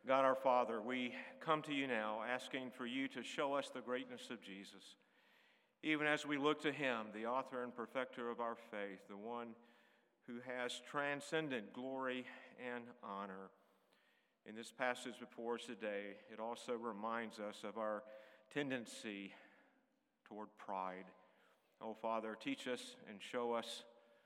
God our Father, we come to you now asking for you to show us the greatness of Jesus, even as we look to him, the author and perfecter of our faith, the one who has transcendent glory and honor. In this passage before us today, it also reminds us of our tendency toward pride. Oh, Father, teach us and show us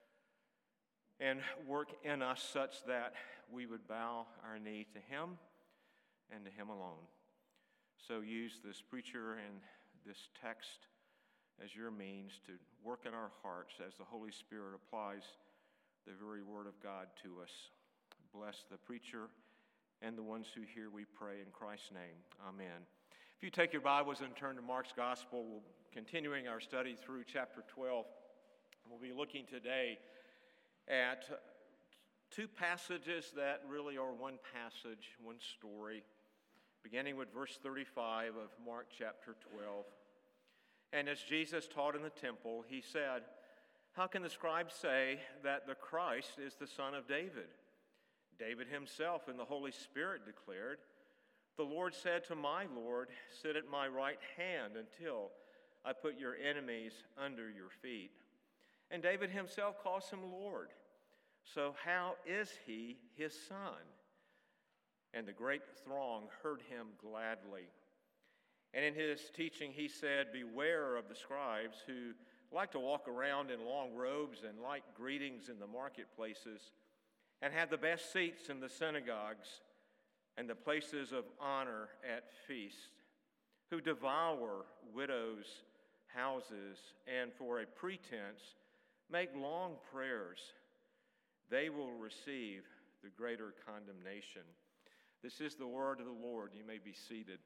and work in us such that we would bow our knee to him and to him alone. So use this preacher and this text as your means to work in our hearts as the Holy Spirit applies the very word of God to us. Bless the preacher and the ones who hear, we pray in Christ's name. Amen. If you take your Bibles and turn to Mark's Gospel, we're continuing our study through chapter 12. We'll be looking today at two passages that really are one passage, one story, beginning with verse 35 of Mark chapter 12. And as Jesus taught in the temple, he said, "How can the scribes say that the Christ is the son of David? David himself in the Holy Spirit declared, 'The Lord said to my Lord, sit at my right hand until I put your enemies under your feet.' And David himself calls him Lord. So how is he his son?" And the great throng heard him gladly. And in his teaching he said, "Beware of the scribes who like to walk around in long robes and like greetings in the marketplaces, and have the best seats in the synagogues and the places of honor at feasts, who devour widows' houses and for a pretense make long prayers. They will receive the greater condemnation." This is the word of the Lord. You may be seated.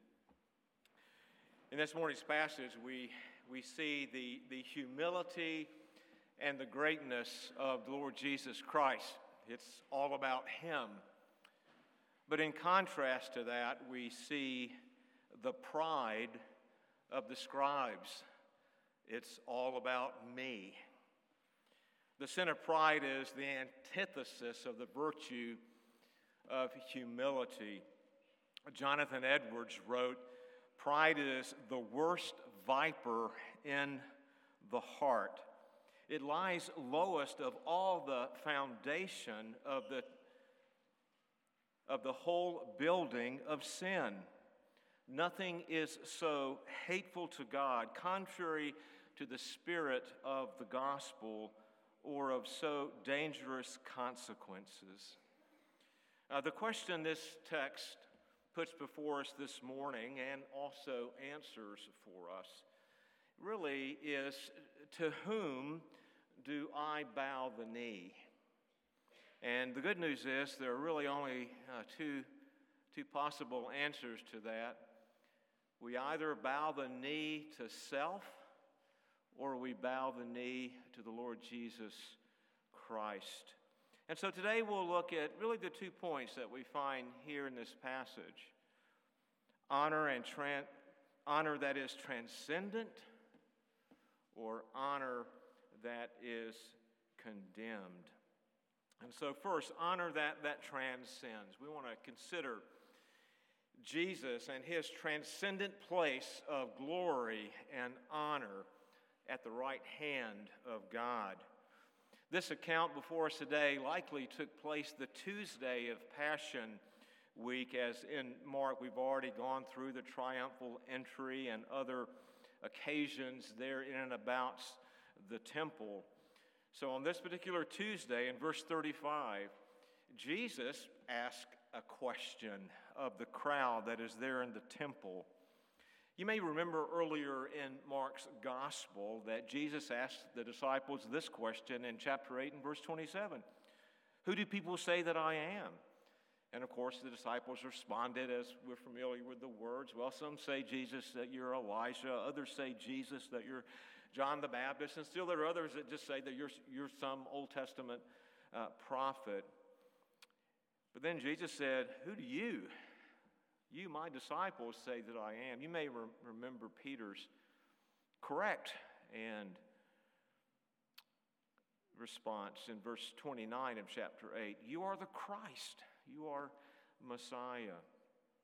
In this morning's passage, we see the humility and the greatness of the Lord Jesus Christ. It's all about him. But in contrast to that, we see the pride of the scribes. It's all about me. The sin of pride is the antithesis of the virtue of humility. Jonathan Edwards wrote, "Pride is the worst viper in the heart. It lies lowest of all the foundation of the whole building of sin. Nothing is so hateful to God, contrary to the spirit of the gospel, or of so dangerous consequences." The question this text puts before us this morning and also answers for us really is, to whom do I bow the knee? And the good news is there are really only two possible answers to that. We either bow the knee to self, or we bow the knee to the Lord Jesus Christ. And so today we'll look at really the 2 points that we find here in this passage. Honor that is transcendent, or honor that is condemned. And so first, honor that transcends. We want to consider Jesus and his transcendent place of glory and honor at the right hand of God. This account before us today likely took place the Tuesday of Passion Week, as in Mark we've already gone through the triumphal entry and other occasions there in and about the temple. So on this particular Tuesday, in verse 35, Jesus asked a question of the crowd that is there in the temple. You may remember earlier in Mark's gospel that Jesus asked the disciples this question in chapter 8 and verse 27. "Who do people say that I am?" And of course the disciples responded, as we're familiar with the words. Well, some say, Jesus, that you're Elijah. Others say, Jesus, that you're John the Baptist. And still there are others that just say that you're some Old Testament prophet. But then Jesus said, "Who do you, my disciples, say that I am?" You may remember Peter's correct and response in verse 29 of chapter 8. "You are the Christ. You are Messiah."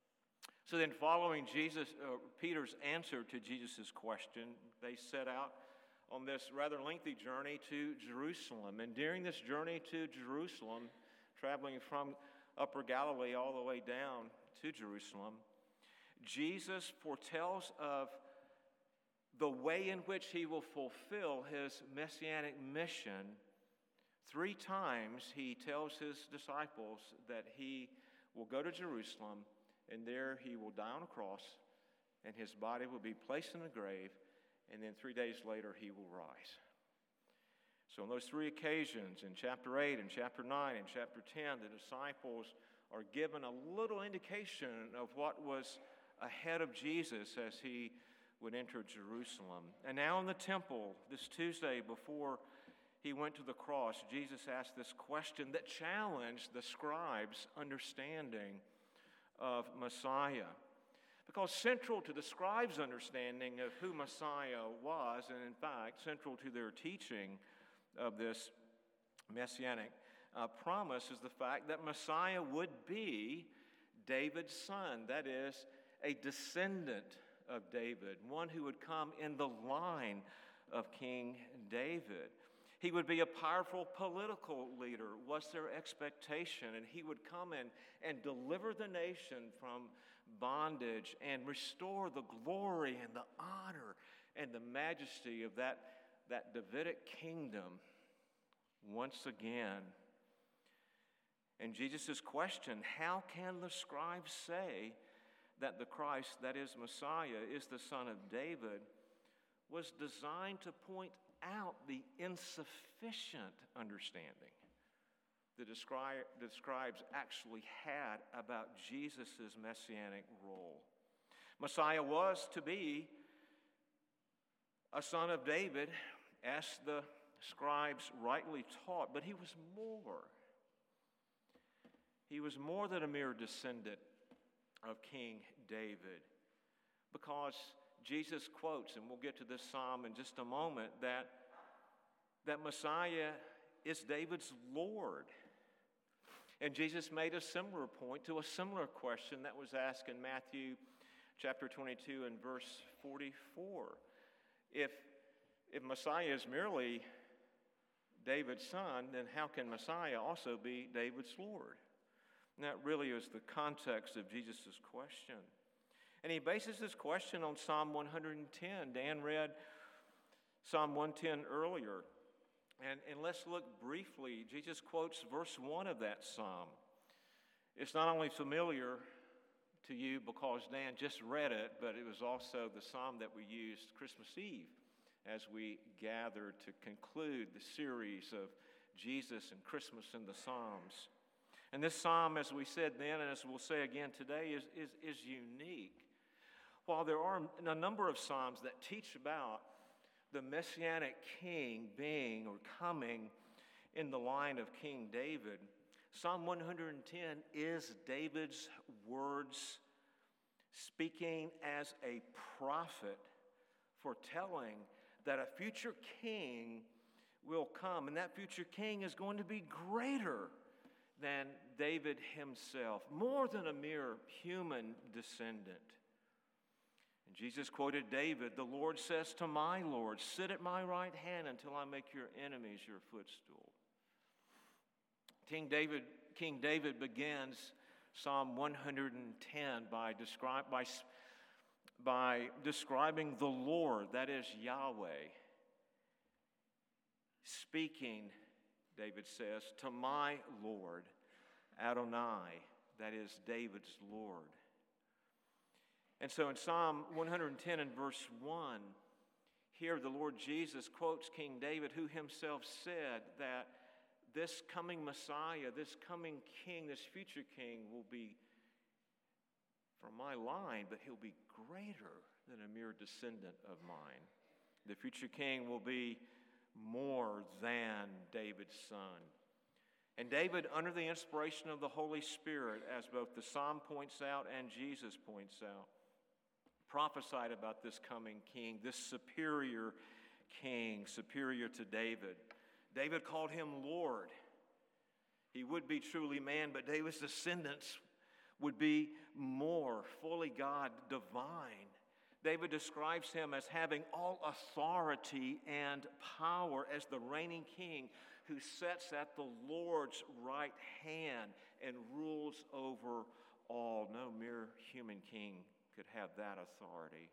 So then, following Peter's answer to Jesus' question, they set out on this rather lengthy journey to Jerusalem. And during this journey to Jerusalem, traveling from Upper Galilee all the way down to Jerusalem, Jesus foretells of the way in which he will fulfill his messianic mission. 3 times he tells his disciples that he will go to Jerusalem, and there he will die on a cross, and his body will be placed in a grave, and then 3 days later he will rise. So on those 3 occasions, in chapter 8 and chapter 9 and chapter 10, the disciples are given a little indication of what was ahead of Jesus as he would enter Jerusalem. And now in the temple, this Tuesday before he went to the cross, Jesus asked this question that challenged the scribes' understanding of Messiah. Because central to the scribes' understanding of who Messiah was, and in fact, central to their teaching of this messianic promise, is the fact that Messiah would be David's son, that is, a descendant of David, one who would come in the line of King David. He would be a powerful political leader, was their expectation, and he would come in and deliver the nation from bondage and restore the glory and the honor and the majesty of that Davidic kingdom once again. And Jesus' question, how can the scribes say that the Christ, that is Messiah, is the son of David, was designed to point out the insufficient understanding the scribes actually had about Jesus' messianic role. Messiah was to be a son of David, as the scribes rightly taught, but he was more. He was more than a mere descendant of King David, because Jesus quotes, and we'll get to this psalm in just a moment, that Messiah is David's Lord. And Jesus made a similar point to a similar question that was asked in Matthew chapter 22 and verse 44. If Messiah is merely David's son, then how can Messiah also be David's Lord? And that really is the context of Jesus' question. And he bases this question on Psalm 110. Dan read Psalm 110 earlier. And let's look briefly. Jesus quotes verse 1 of that psalm. It's not only familiar to you because Dan just read it, but it was also the psalm that we used Christmas Eve as we gathered to conclude the series of Jesus and Christmas in the Psalms. And this psalm, as we said then, and as we'll say again today, is unique. While there are a number of psalms that teach about the Messianic king being or coming in the line of King David, Psalm 110 is David's words speaking as a prophet, foretelling that a future king will come, and that future king is going to be greater than David himself, more than a mere human descendant. And Jesus quoted David, "The Lord says to my Lord, sit at my right hand until I make your enemies your footstool." King David begins Psalm 110 by describing the Lord, that is Yahweh, speaking, David says, to my Lord, Adonai, that is David's Lord. And so in Psalm 110 and verse 1, here the Lord Jesus quotes King David, who himself said that this coming Messiah, this coming king, this future king will be from my line, but he'll be greater than a mere descendant of mine. The future king will be more than David's son. And David, under the inspiration of the Holy Spirit, as both the psalm points out and Jesus points out, prophesied about this coming king, this superior king, superior to David. David called him Lord. He would be truly man, but David's descendants would be more fully holy God divine. David describes him as having all authority and power as the reigning king who sits at the Lord's right hand and rules over all. No mere human king could have that authority.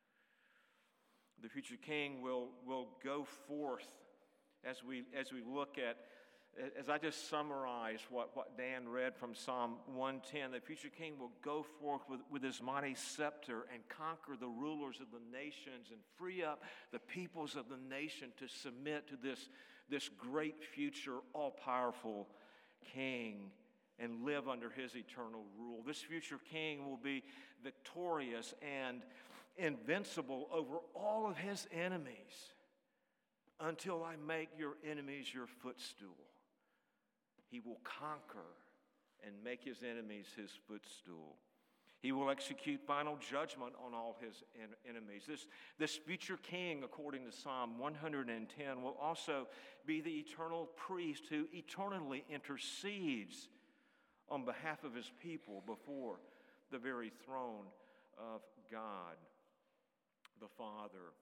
The future king will go forth as we look at, as I just summarized what Dan read from Psalm 110, the future king will go forth with his mighty scepter and conquer the rulers of the nations and free up the peoples of the nation to submit to this great future, all-powerful king and live under his eternal rule. This future king will be victorious and invincible over all of his enemies until I make your enemies your footstool. He will conquer and make his enemies his footstool. He will execute final judgment on all his enemies. This future king, according to Psalm 110, will also be the eternal priest who eternally intercedes on behalf of his people before the very throne of God, the Father.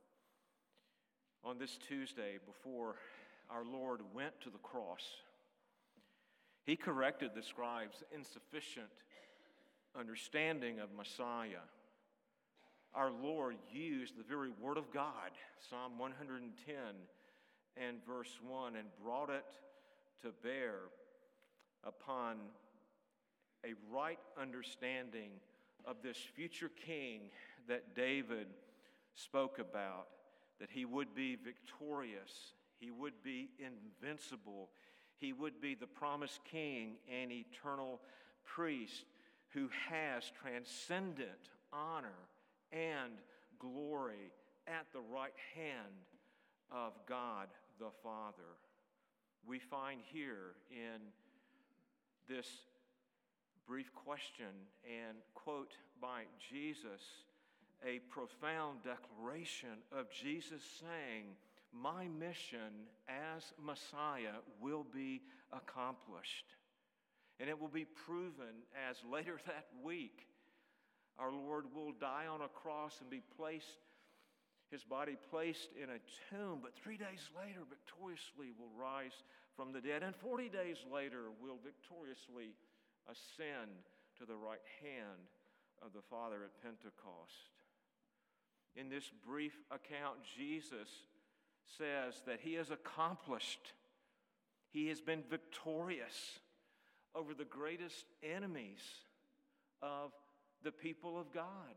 On this Tuesday, before our Lord went to the cross, he corrected the scribes' insufficient understanding of Messiah. Our Lord used the very word of God, Psalm 110 and verse 1, and brought it to bear upon a right understanding of this future king that David spoke about, that he would be victorious, he would be invincible, he would be the promised king and eternal priest who has transcendent honor and glory at the right hand of God the Father. We find here in this brief question and quote by Jesus a profound declaration of Jesus saying, my mission as Messiah will be accomplished. And it will be proven as later that week our Lord will die on a cross and be placed, his body placed in a tomb, but 3 days later victoriously will rise from the dead, and 40 days later will victoriously ascend to the right hand of the Father at Pentecost. In this brief account, Jesus says that he has accomplished, he has been victorious over the greatest enemies of the people of God.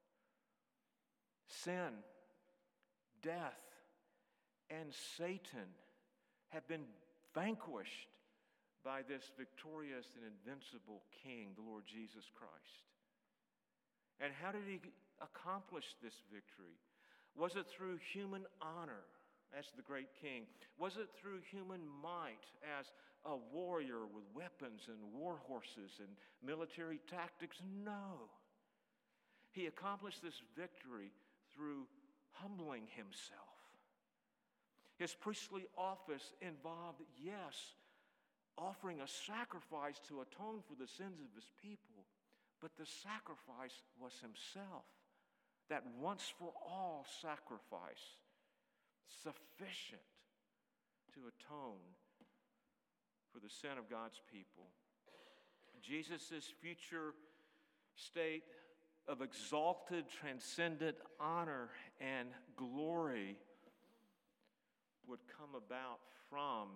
Sin, death, and Satan have been vanquished by this victorious and invincible King, the Lord Jesus Christ. And how did he accomplish this victory? Was it through human honor as the great king? Was it through human might as a warrior with weapons and war horses and military tactics? No. He accomplished this victory through humbling himself. His priestly office involved, yes, offering a sacrifice to atone for the sins of his people, but the sacrifice was himself, that once for all sacrifice, sufficient to atone for the sin of God's people. Jesus' future state of exalted, transcendent honor and glory would come about from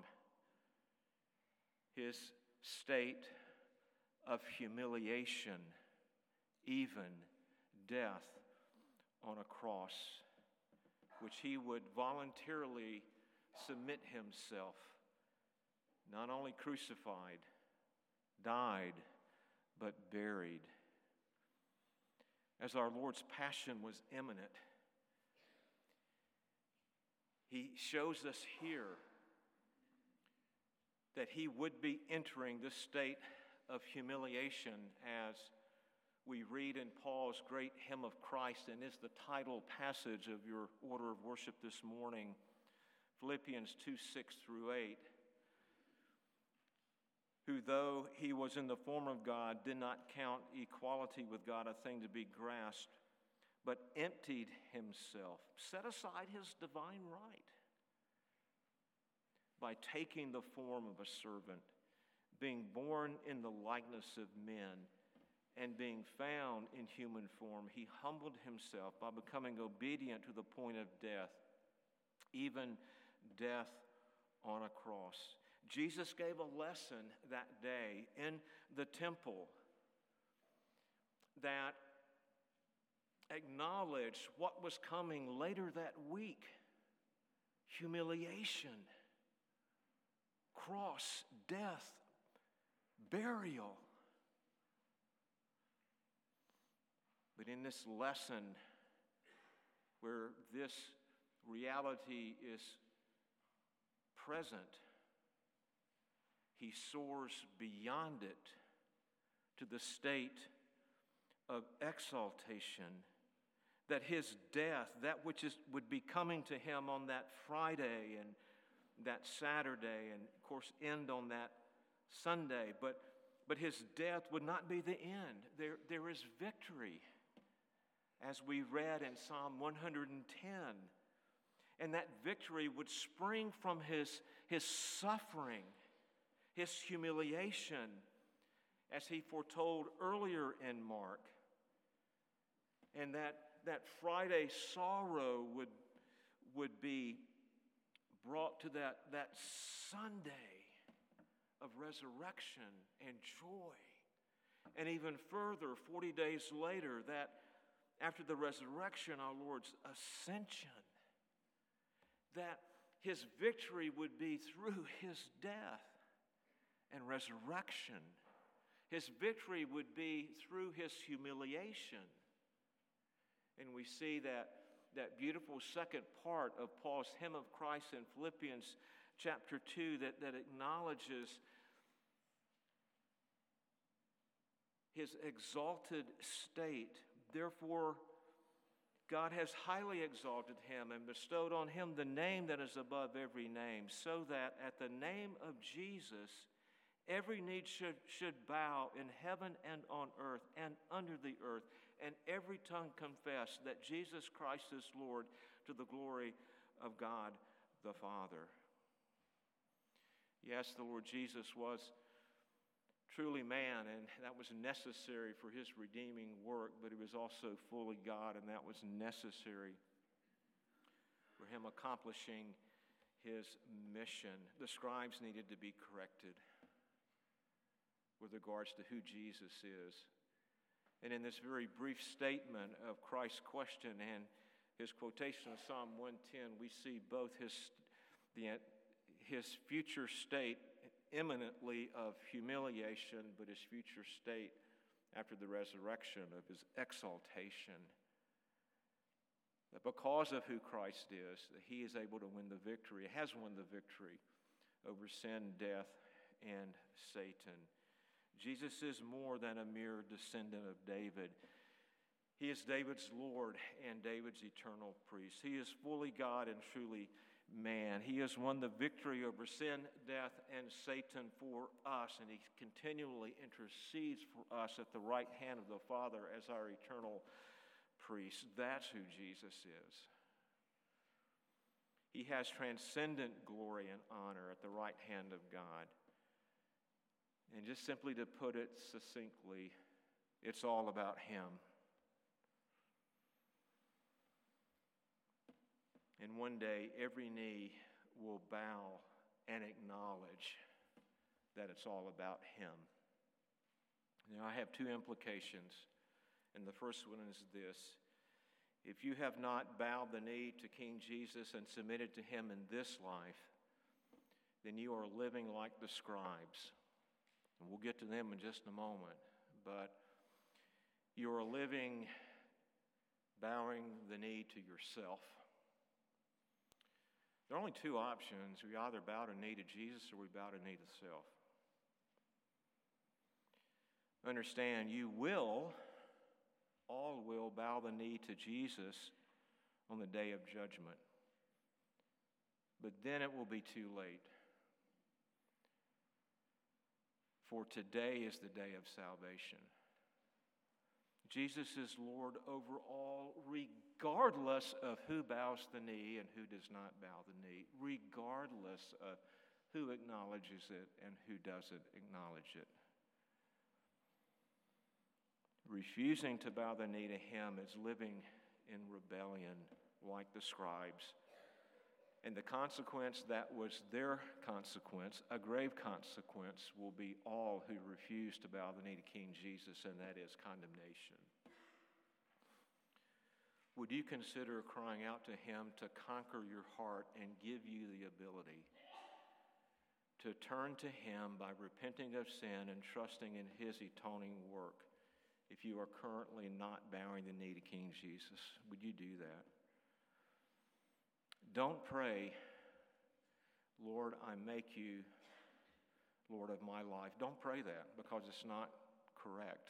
his state of humiliation, even death on a cross, which he would voluntarily submit himself, not only crucified, died, but buried. As our Lord's passion was imminent, he shows us here that he would be entering this state of humiliation, as we read in Paul's great hymn of Christ, and is the title passage of your order of worship this morning, Philippians 2:6-8. who, though he was in the form of God, did not count equality with God a thing to be grasped, but emptied himself, set aside his divine right by taking the form of a servant, being born in the likeness of men, and being found in human form. He humbled himself by becoming obedient to the point of death, even death on a cross. Jesus gave a lesson that day in the temple that acknowledged what was coming later that week: humiliation, cross, death, burial. But in this lesson, where this reality is present, he soars beyond it to the state of exaltation, that his death, that which would be coming to him on that Friday and that Saturday, and of course end on that Sunday, but his death would not be the end. There is victory, as we read in Psalm 110. And that victory would spring from his suffering, his humiliation, as he foretold earlier in Mark. And that Friday sorrow would be brought to that Sunday of resurrection and joy. And even further, 40 days later, that after the resurrection, our Lord's ascension, that his victory would be through his death and resurrection. His victory would be through his humiliation. And we see that beautiful second part of Paul's hymn of Christ in Philippians chapter 2 that acknowledges his exalted state. Therefore, God has highly exalted him and bestowed on him the name that is above every name, so that at the name of Jesus, every knee should bow in heaven and on earth and under the earth, and every tongue confess that Jesus Christ is Lord, to the glory of God the Father. Yes, the Lord Jesus was truly man, and that was necessary for his redeeming work, but he was also fully God, and that was necessary for him accomplishing his mission. The scribes needed to be corrected with regards to who Jesus is. And in this very brief statement of Christ's question and his quotation of Psalm 110, we see both his future state imminently of humiliation, but his future state after the resurrection of his exaltation. That because of who Christ is, that he is able to win the victory, has won the victory over sin, death, and Satan. Jesus is more than a mere descendant of David. He is David's Lord and David's eternal priest. He is fully God and truly man. He has won the victory over sin, death, and Satan for us, and he continually intercedes for us at the right hand of the Father as our eternal priest. That's who Jesus is. He has transcendent glory and honor at the right hand of God. And just simply to put it succinctly, it's all about him. And one day, every knee will bow and acknowledge that it's all about him. Now, I have two implications, and the first one is this. If you have not bowed the knee to King Jesus and submitted to him in this life, then you are living like the scribes. And we'll get to them in just a moment. But you are living bowing the knee to yourself. There are only two options. We either bow the knee to Jesus or we bow the knee to self. Understand, all will bow the knee to Jesus on the day of judgment. But then it will be too late. for today is the day of salvation. Jesus is Lord over all, regardless of who bows the knee and who does not bow the knee, regardless of who acknowledges it and who doesn't acknowledge it. Refusing to bow the knee to him is living in rebellion like the scribes. And the consequence that was their consequence, a grave consequence, will be all who refuse to bow the knee to King Jesus, and that is condemnation. Would you consider crying out to him to conquer your heart and give you the ability to turn to him by repenting of sin and trusting in his atoning work if you are currently not bowing the knee to King Jesus? Would you do that? Don't pray, Lord, I make you Lord of my life. Don't pray that, because it's not correct.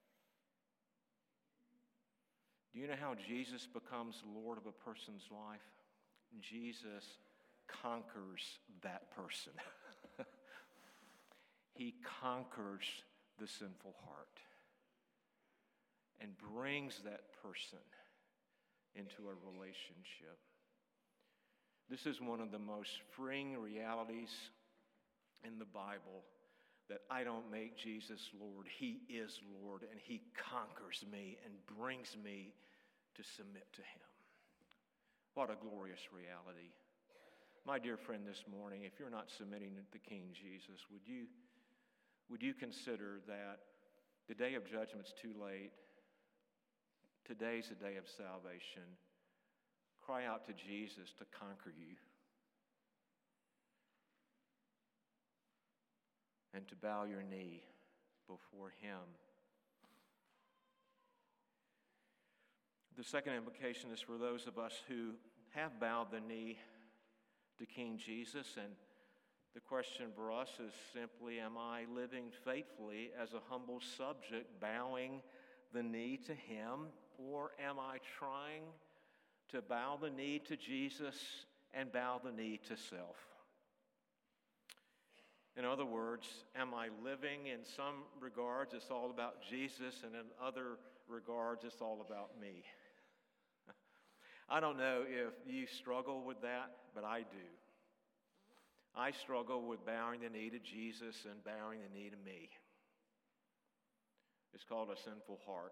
Do you know how Jesus becomes Lord of a person's life? Jesus conquers that person. He conquers the sinful heart and brings that person into a relationship. This is one of the most freeing realities in the Bible, that I don't make Jesus Lord. He is Lord, and he conquers me and brings me to submit to him. What a glorious reality. My dear friend, this morning, if you're not submitting to King Jesus, would you consider that the day of judgment's too late? Today's the day of salvation. Cry out to Jesus to conquer you and to bow your knee before him. The second implication is for those of us who have bowed the knee to King Jesus, and the question for us is simply, am I living faithfully as a humble subject, bowing the knee to him, or am I trying to bow the knee to Jesus and bow the knee to self? In other words, am I living in some regards it's all about Jesus, and in other regards it's all about me? I don't know if you struggle with that, but I do. I struggle with bowing the knee to Jesus and bowing the knee to me. It's called a sinful heart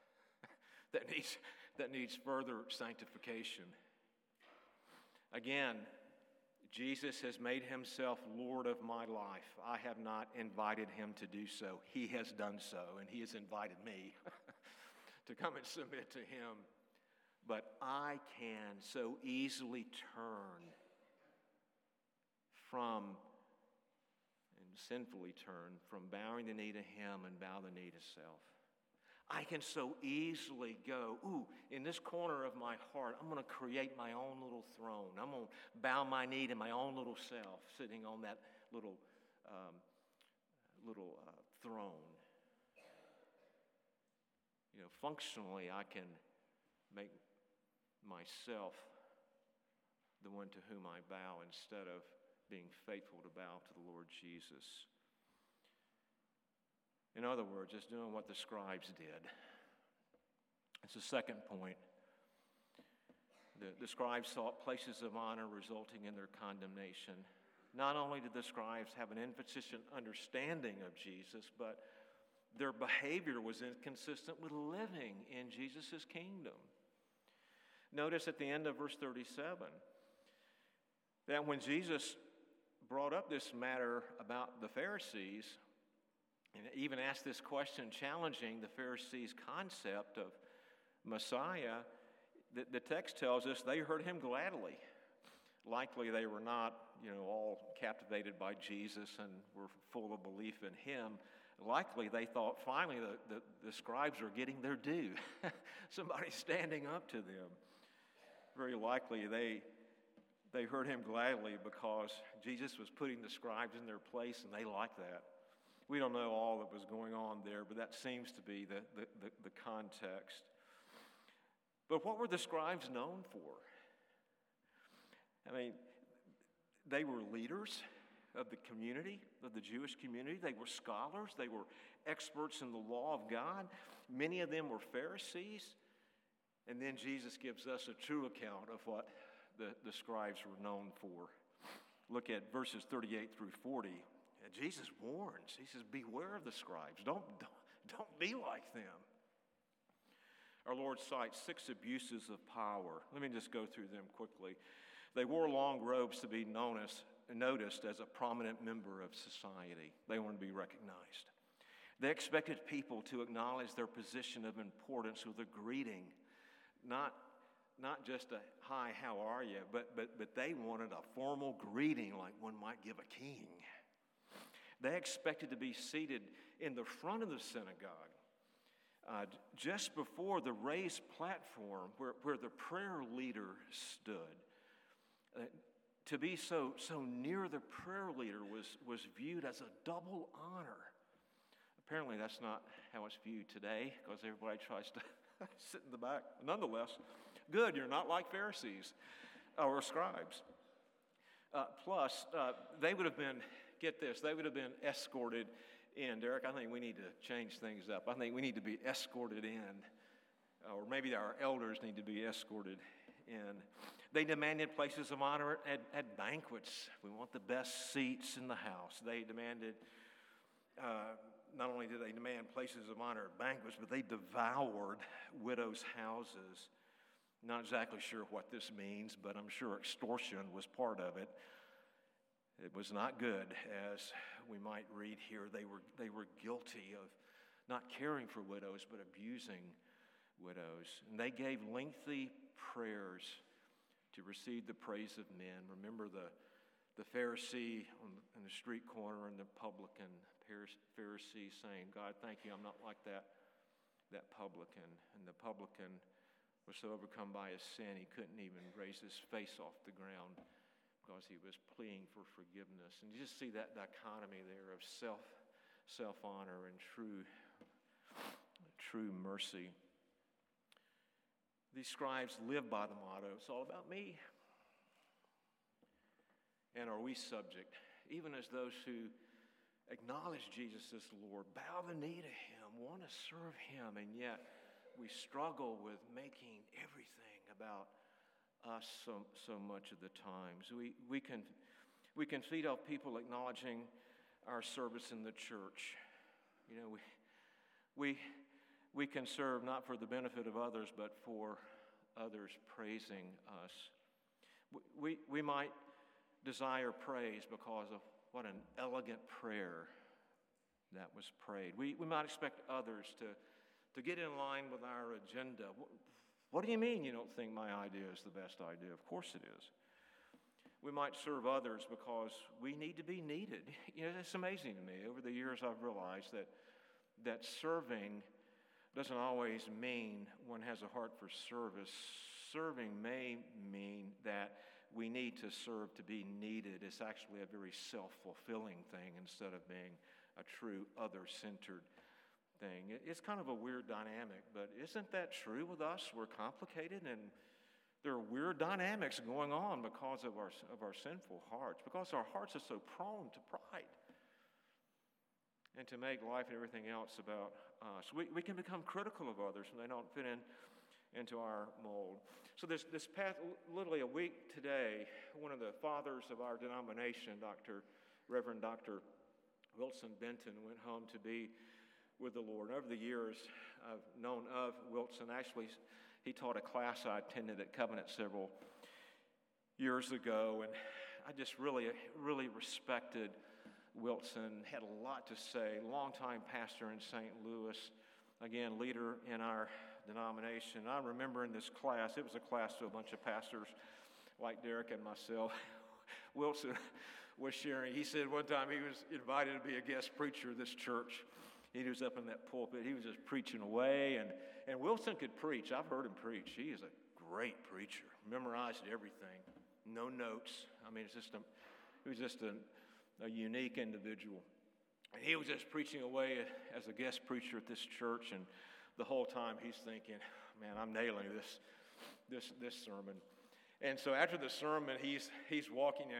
that needs further sanctification. Again, Jesus has made himself Lord of my life. I have not invited him to do so. He has done so, and he has invited me to come and submit to him. But I can so easily turn from, and sinfully turn from bowing the knee to him and bow the knee to self. I can so easily go, in this corner of my heart, I'm going to create my own little throne. I'm going to bow my knee to my own little self, sitting on that little throne. You know, functionally, I can make myself the one to whom I bow instead of being faithful to bow to the Lord Jesus. In other words, it's doing what the scribes did. It's the second point. The scribes sought places of honor, resulting in their condemnation. Not only did the scribes have an insufficient understanding of Jesus, but their behavior was inconsistent with living in Jesus' kingdom. Notice at the end of verse 37 that when Jesus brought up this matter about the Pharisees, and even asked this question challenging the Pharisees' concept of Messiah, the text tells us they heard him gladly. Likely they were not, all captivated by Jesus and were full of belief in him. Likely they thought finally the scribes are getting their due. Somebody's standing up to them. Very likely they heard him gladly because Jesus was putting the scribes in their place, and they liked that. We don't know all that was going on there, but that seems to be the context. But what were the scribes known for? I mean, they were leaders of the community, of the Jewish community. They were scholars. They were experts in the law of God. Many of them were Pharisees. And then Jesus gives us a true account of what the scribes were known for. Look at verses 38 through 40. And Jesus warns. He says, beware of the scribes. Don't be like them. Our Lord cites 6 abuses of power. Let me just go through them quickly. They wore long robes to be noticed as a prominent member of society. They wanted to be recognized. They expected people to acknowledge their position of importance with a greeting, not just a hi, how are you, but they wanted a formal greeting like one might give a king. They expected to be seated in the front of the synagogue, just before the raised platform where the prayer leader stood. To be so near the prayer leader was viewed as a double honor. Apparently that's not how it's viewed today, because everybody tries to sit in the back. Nonetheless, good, you're not like Pharisees or scribes. Plus, they would have been, get this, they would have been escorted in. Derek, I think we need to change things up. I think we need to be escorted in, or maybe our elders need to be escorted in. They demanded places of honor at banquets. We want the best seats in the house. They demanded, not only did they demand places of honor at banquets, but they devoured widows' houses. Not exactly sure what this means, but I'm sure extortion was part of it. It was not good, as we might read here. They were guilty of not caring for widows, but abusing widows. And they gave lengthy prayers to receive the praise of men. Remember the Pharisee in the street corner and the publican Pharisee saying, God, thank you, I'm not like that publican. And the publican was so overcome by his sin, he couldn't even raise his face off the ground because he was pleading for forgiveness. And you just see that dichotomy there of self-honor and true mercy. These scribes live by the motto, it's all about me. And are we subject, even as those who acknowledge Jesus as Lord, bow the knee to Him, want to serve Him, and yet we struggle with making everything about us so much of the times. We can feed off people acknowledging our service in the church. You know, we can serve not for the benefit of others, but for others praising us. We might desire praise because of what an elegant prayer that was prayed. We might expect others to get in line with our agenda. What do you mean you don't think my idea is the best idea? Of course it is. We might serve others because we need to be needed. You know, it's amazing to me. Over the years, I've realized that serving doesn't always mean one has a heart for service. Serving may mean that we need to serve to be needed. It's actually a very self-fulfilling thing instead of being a true other-centered thing. It's kind of a weird dynamic, but isn't that true with us? We're complicated, and there are weird dynamics going on because of our sinful hearts, because our hearts are so prone to pride and to make life and everything else about us. We can become critical of others when they don't fit into our mold. So this past, literally a week today, one of the fathers of our denomination, Reverend Dr. Wilson Benton, went home to be with the Lord. Over the years, I've known of Wilson. Actually, he taught a class I attended at Covenant several years ago, and I just really respected Wilson. Had a lot to say. Longtime pastor in St. Louis, again, leader in our denomination. I remember in this class, it was a class to a bunch of pastors like Derek and myself. Wilson was sharing. He said one time he was invited to be a guest preacher of this church. He was up in that pulpit. He was just preaching away, and Wilson could preach. I've heard him preach. He is a great preacher. Memorized everything. No notes. I mean, he was just a unique individual. And he was just preaching away as a guest preacher at this church, and the whole time he's thinking, man, I'm nailing this sermon. And so after the sermon, he's walking in,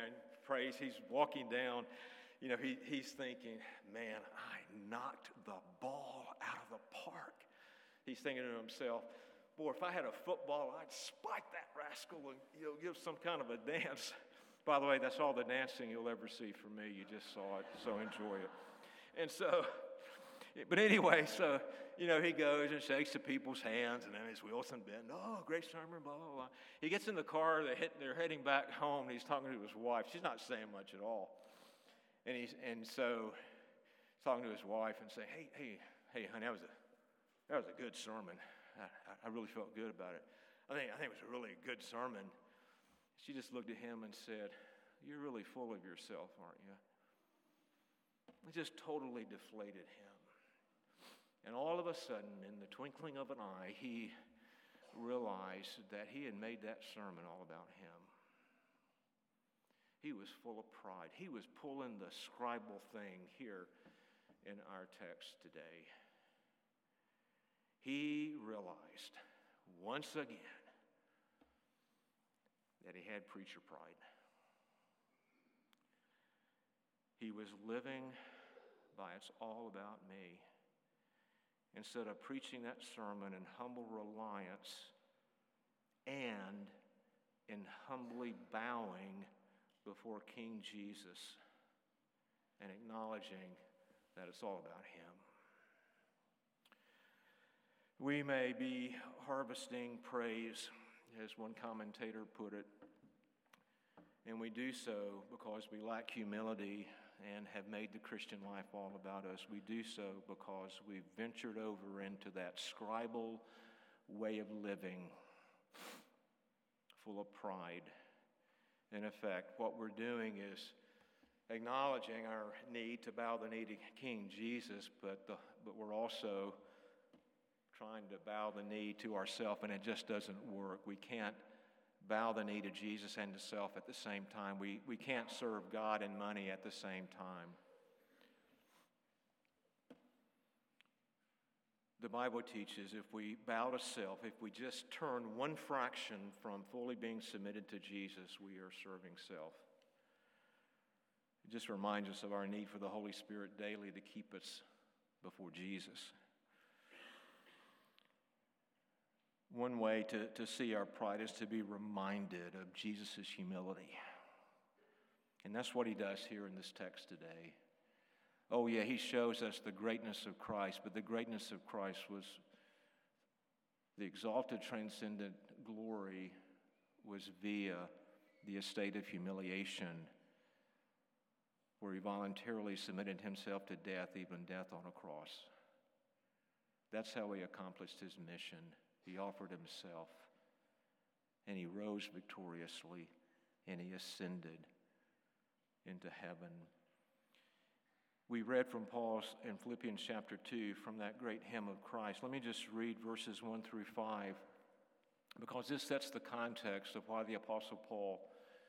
praise. He's walking down. You know, he's thinking, man, I knocked the ball out of the park. He's thinking to himself, boy, if I had a football, I'd spike that rascal and, give some kind of a dance. By the way, that's all the dancing you'll ever see from me. You just saw it, so enjoy it. And so, but anyway, so, he goes and shakes the people's hands, and then his Wilson bend. Oh, great sermon, blah, blah, blah. He gets in the car, they're heading back home, and he's talking to his wife. She's not saying much at all. And so he's talking to his wife and saying, hey, honey, that was a good sermon. I really felt good about it. I think it was a really good sermon. She just looked at him and said, you're really full of yourself, aren't you? It just totally deflated him. And all of a sudden, in the twinkling of an eye, he realized that he had made that sermon all about him. He was full of pride. He was pulling the scribal thing here in our text today. He realized once again that he had preacher pride. He was living by it's all about me. Instead of preaching that sermon in humble reliance and in humbly bowing before King Jesus and acknowledging that it's all about him. We may be harvesting praise, as one commentator put it, and we do so because we lack humility and have made the Christian life all about us. We do so because we've ventured over into that scribal way of living, full of pride. In effect, what we're doing is acknowledging our need to bow the knee to King Jesus, but we're also trying to bow the knee to ourselves, and it just doesn't work. We can't bow the knee to Jesus and to self at the same time. We can't serve God and money at the same time. The Bible teaches if we bow to self, if we just turn one fraction from fully being submitted to Jesus, we are serving self. It just reminds us of our need for the Holy Spirit daily to keep us before Jesus. One way to see our pride is to be reminded of Jesus' humility. And that's what he does here in this text today. Oh yeah, he shows us the greatness of Christ, but the greatness of Christ was the exalted transcendent glory was via the estate of humiliation, where he voluntarily submitted himself to death, even death on a cross. That's how he accomplished his mission. He offered himself, and he rose victoriously, and he ascended into heaven. We read from Paul in Philippians chapter 2 from that great hymn of Christ. Let me just read verses 1 through 5, because this sets the context of why the Apostle Paul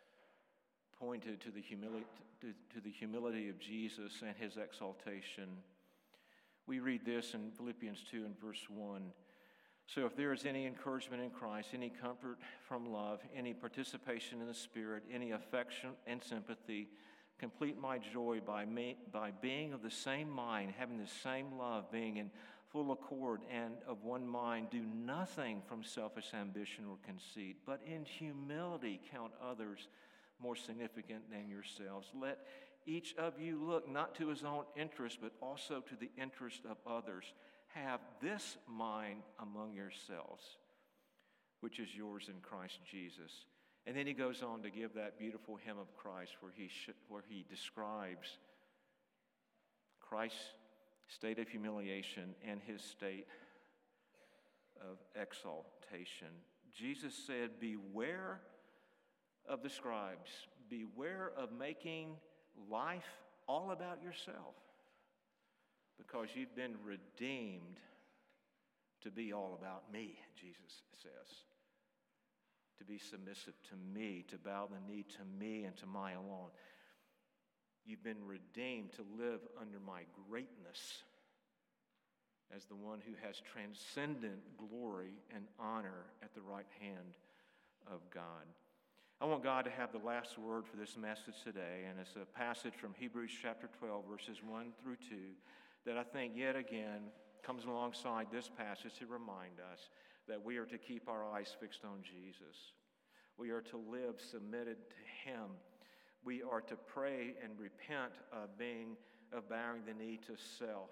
pointed to the humility of Jesus and his exaltation. We read this in Philippians 2 and verse 1. So if there is any encouragement in Christ, any comfort from love, any participation in the Spirit, any affection and sympathy, complete my joy by being of the same mind, having the same love, being in full accord and of one mind. Do nothing from selfish ambition or conceit, but in humility count others more significant than yourselves. Let each of you look not to his own interest, but also to the interest of others. Have this mind among yourselves, which is yours in Christ Jesus. And then he goes on to give that beautiful hymn of Christ where he describes Christ's state of humiliation and his state of exaltation. Jesus said, beware of the scribes. Beware of making life all about yourself, because you've been redeemed to be all about me, Jesus says. To be submissive to me, to bow the knee to me and to my alone. You've been redeemed to live under my greatness as the one who has transcendent glory and honor at the right hand of God. I want God to have the last word for this message today, and it's a passage from Hebrews chapter 12, verses 1 through 2, that I think yet again comes alongside this passage to remind us that we are to keep our eyes fixed on Jesus. We are to live submitted to Him. We are to pray and repent of bowing the knee to self.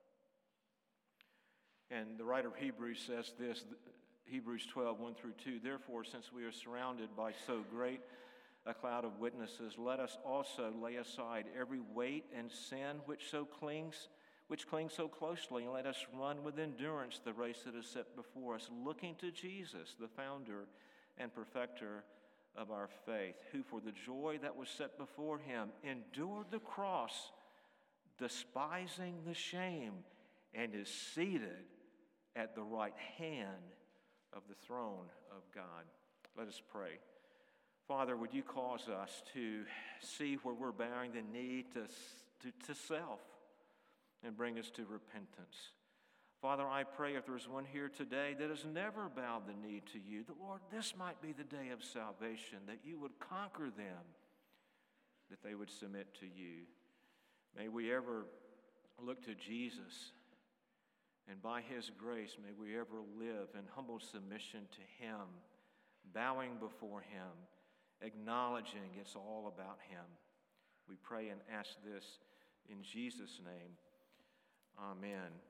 And the writer of Hebrews says this, Hebrews 12, 1 through 2, "Therefore, since we are surrounded by so great a cloud of witnesses, let us also lay aside every weight and sin which clings so closely, and let us run with endurance the race that is set before us, looking to Jesus, the founder and perfecter of our faith, who for the joy that was set before him endured the cross, despising the shame, and is seated at the right hand of the throne of God." Let us pray. Father, would you cause us to see where we're bowing the knee to self and bring us to repentance. Father, I pray if there's one here today that has never bowed the knee to you, that, Lord, this might be the day of salvation, that you would conquer them, that they would submit to you. May we ever look to Jesus, and by his grace, may we ever live in humble submission to him, bowing before him, acknowledging it's all about him. We pray and ask this in Jesus' name. Amen.